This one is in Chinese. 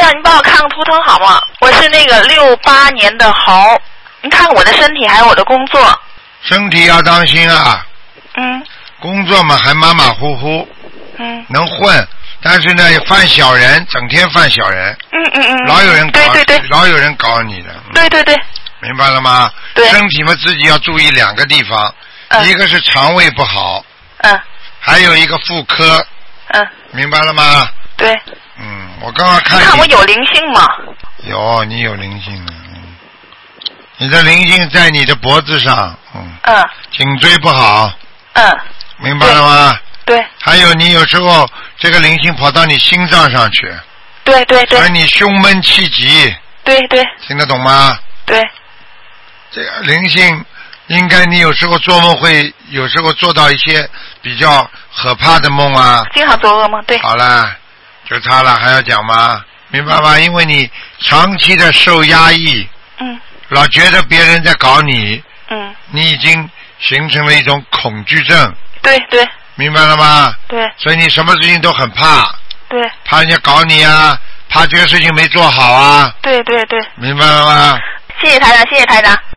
你帮我看看图腾好吗？我是那个68年的猴，你看看我的身体还有我的工作。 身体要当心啊。 嗯。 工作嘛还马马虎虎。 嗯。 能混，但是呢犯小人，整天犯小人。老有人搞。对。老有人搞你的。 对。 明白了吗？ 对。 身体嘛自己要注意2个地方，一个是肠胃不好。还有一个妇科。明白了吗？ 对。 我刚刚看。 你看我有灵性吗？ 有，你有灵性了。你的灵性在你的脖子上。颈椎不好。明白了吗？ 对。 还有你有时候这个灵性跑到你心脏上去。 对。 而你胸闷气急。 对。 听得懂吗？ 对。 这个灵性应该你有时候做梦会有时候做到一些比较可怕的梦啊。 经常做噩梦。对。 好了，就差了，还要讲吗？明白吗？因为你长期的受压抑。老觉得别人在搞你。你已经形成了一种恐惧症。 对。 明白了吗？ 对。 所以你什么事情都很怕。 对。 怕人家搞你啊，怕这个事情没做好啊。 对。 明白了吗？ 谢谢台长。